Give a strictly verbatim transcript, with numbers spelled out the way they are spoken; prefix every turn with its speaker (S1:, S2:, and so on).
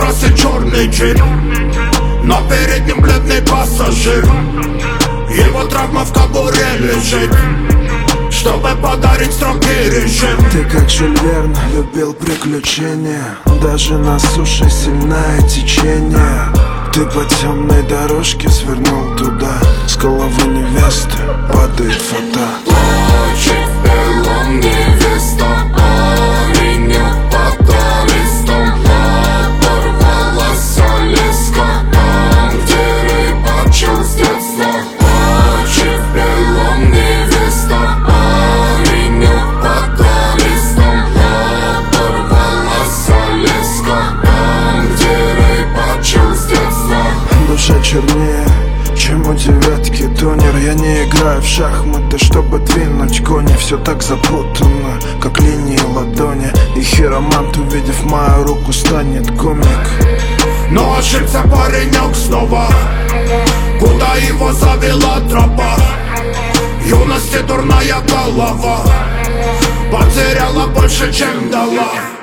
S1: трассы черный джип, но перед ним бледный пассажир. Его травма в кобуре лежит, чтобы подарить строгий режим.
S2: Ты как Жюль Верн любил приключения, даже на суше сильное течение. Ты по темной дорожке свернул туда, с головы невесты падает фата.
S3: Плачет в белом невеста, парень под арестом. Оборвалась леска, там, где рыбачил с детства. Плачет в белом невеста, парень под арестом. Оборвалась леска, там, где рыбачил с детства.
S2: Душа чернее, чем у девятки тонер. Я не играю в шахматы, чтобы двинуть кони. Все так запутано, как линии ладони. И хиромант, увидев мою руку, станет комик.
S1: Но ошибся паренек снова, куда его завела тропа. Юности дурная голова потеряла больше, чем дала.